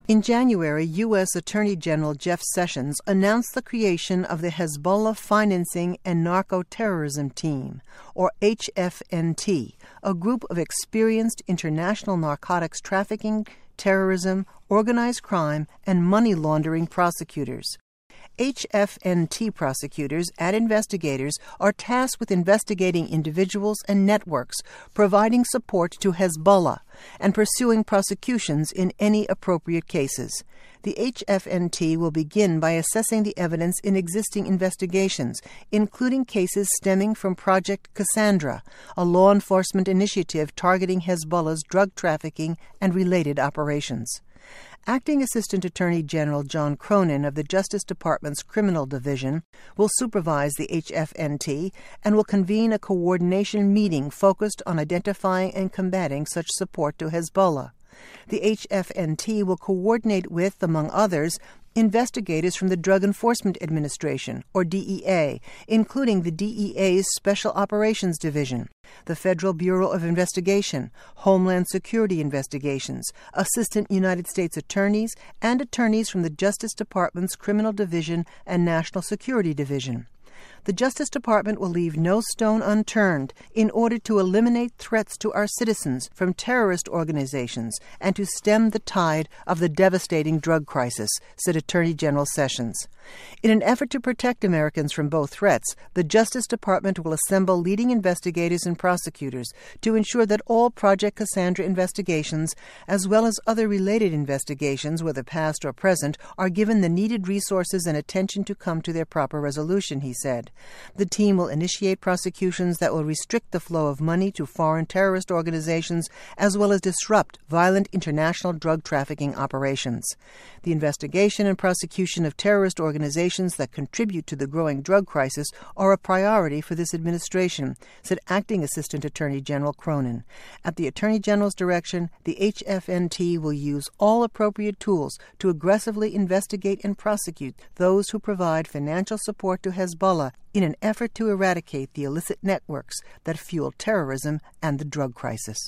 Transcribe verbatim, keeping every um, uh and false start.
In January, U S Attorney General Jeff Sessions announced the creation of the Hezbollah Financing and Narco-Terrorism Team, or H F N T, a group of experienced international narcotics trafficking, terrorism, organized crime, and money laundering prosecutors. H F N T prosecutors and investigators are tasked with investigating individuals and networks, providing support to Hezbollah, and pursuing prosecutions in any appropriate cases. The H F N T will begin by assessing the evidence in existing investigations, including cases stemming from Project Cassandra, a law enforcement initiative targeting Hezbollah's drug trafficking and related operations. Acting Assistant Attorney General John Cronin of the Justice Department's Criminal Division will supervise the H F N T and will convene a coordination meeting focused on identifying and combating such support to Hezbollah. The H F N T will coordinate with, among others, investigators from the Drug Enforcement Administration, or D E A, including the D E A's Special Operations Division, the Federal Bureau of Investigation, Homeland Security Investigations, Assistant United States Attorneys, and attorneys from the Justice Department's Criminal Division and National Security Division. The Justice Department will leave no stone unturned in order to eliminate threats to our citizens from terrorist organizations and to stem the tide of the devastating drug crisis, said Attorney General Sessions. In an effort to protect Americans from both threats, the Justice Department will assemble leading investigators and prosecutors to ensure that all Project Cassandra investigations, as well as other related investigations, whether past or present, are given the needed resources and attention to come to their proper resolution, he said. The team will initiate prosecutions that will restrict the flow of money to foreign terrorist organizations as well as disrupt violent international drug trafficking operations. The investigation and prosecution of terrorist organizations that contribute to the growing drug crisis are a priority for this administration, said Acting Assistant Attorney General Cronin. At the Attorney General's direction, the H F N T will use all appropriate tools to aggressively investigate and prosecute those who provide financial support to Hezbollah in an effort to eradicate the illicit networks that fuel terrorism and the drug crisis.